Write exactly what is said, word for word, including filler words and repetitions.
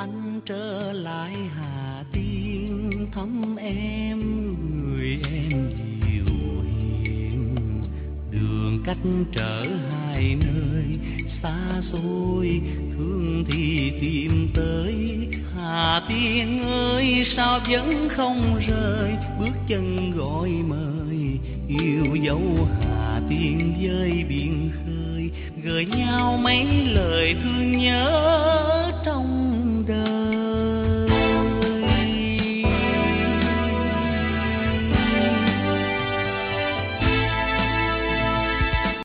anh trở lại Hà Tiên thăm em, người em dịu hiền. Đường cách trở hai nơi xa xôi, thương thì tìm tới. Hà Tiên ơi sao vẫn không rời, bước chân gọi mời yêu dấu Hà Tiên với biển khơi, gửi nhau mấy lời thương nhớ.